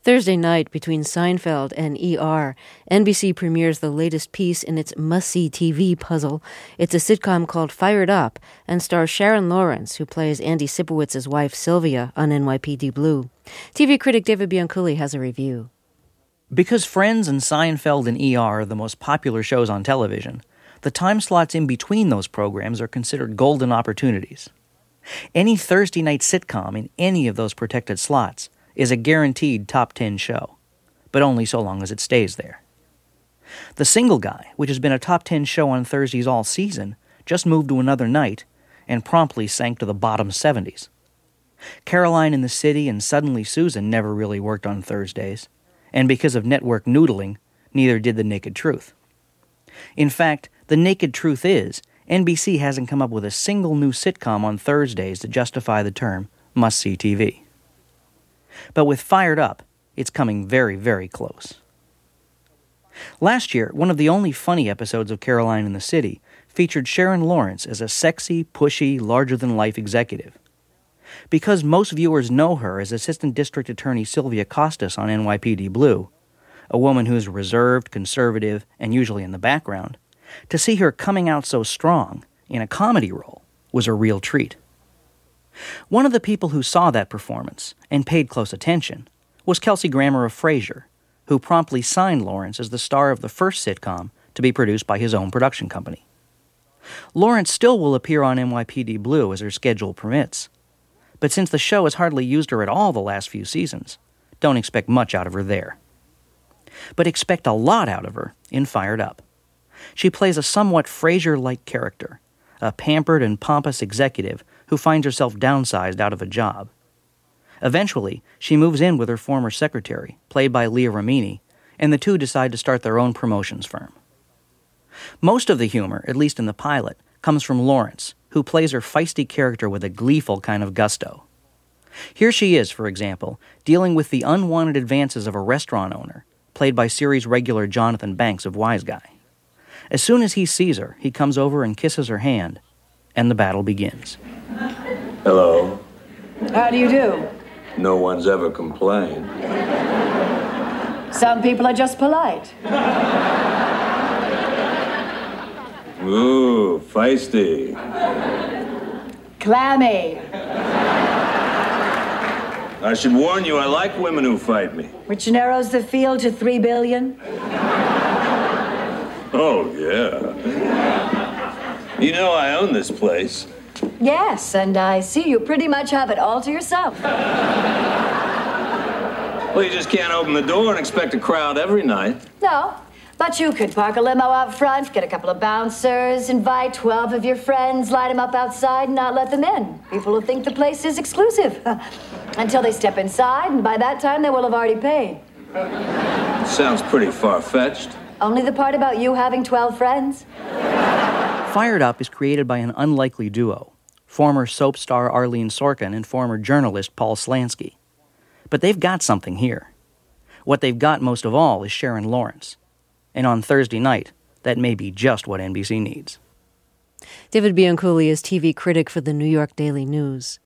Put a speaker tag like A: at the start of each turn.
A: Thursday night, between Seinfeld and ER, NBC premieres the latest piece in its must-see TV puzzle. It's a sitcom called Fired Up and stars Sharon Lawrence, who plays Andy Sipowitz's wife Sylvia on NYPD Blue. TV critic David Bianculli has a review.
B: Because Friends and Seinfeld and ER are the most popular shows on television, the time slots in between those programs are considered golden opportunities. Any Thursday night sitcom in any of those protected slots is a guaranteed top 10 show, but only so long as it stays there. The Single Guy, which has been a top 10 show on Thursdays all season, just moved to another night and promptly sank to the bottom 70s. Caroline in the City and Suddenly Susan never really worked on Thursdays, and because of network noodling, neither did The Naked Truth. In fact, the naked truth is, NBC hasn't come up with a single new sitcom on Thursdays to justify the term must-see TV. But with Fired Up, it's coming very, very close. Last year, one of the only funny episodes of Caroline in the City featured Sharon Lawrence as a sexy, pushy, larger-than-life executive. Because most viewers know her as Assistant District Attorney Sylvia Costas on NYPD Blue, a woman who's reserved, conservative, and usually in the background, to see her coming out so strong in a comedy role was a real treat. One of the people who saw that performance and paid close attention was Kelsey Grammer of Frasier, who promptly signed Lawrence as the star of the first sitcom to be produced by his own production company. Lawrence still will appear on NYPD Blue as her schedule permits, but since the show has hardly used her at all the last few seasons, don't expect much out of her there. But expect a lot out of her in Fired Up. She plays a somewhat Frasier-like character, a pampered and pompous executive who finds herself downsized out of a job. Eventually, she moves in with her former secretary, played by Leah Remini, and the two decide to start their own promotions firm. Most of the humor, at least in the pilot, comes from Lawrence, who plays her feisty character with a gleeful kind of gusto. Here she is, for example, dealing with the unwanted advances of a restaurant owner, played by series regular Jonathan Banks of Wise Guy. As soon as he sees her, he comes over and kisses her hand, and the battle begins.
C: Hello.
D: How do you do?
C: No one's ever complained.
D: Some people are just polite.
C: Ooh, feisty.
D: Clammy.
C: I should warn you, I like women who fight me.
D: Which narrows the field to 3 billion.
C: Oh, yeah. You know I own this place.
D: Yes, and I see you pretty much have it all to yourself.
C: Well, you just can't open the door and expect a crowd every night.
D: No, but you could park a limo out front, get a couple of bouncers, invite 12 of your friends, light them up outside, and not let them in. People will think the place is exclusive. Until they step inside, and by that time they will have already paid.
C: Sounds pretty far-fetched.
D: Only the part about you having 12 friends.
B: Fired Up is created by an unlikely duo, former soap star Arlene Sorkin and former journalist Paul Slansky. But they've got something here. What they've got most of all is Sharon Lawrence. And on Thursday night, that may be just what NBC needs.
A: David Bianculli is TV critic for the New York Daily News.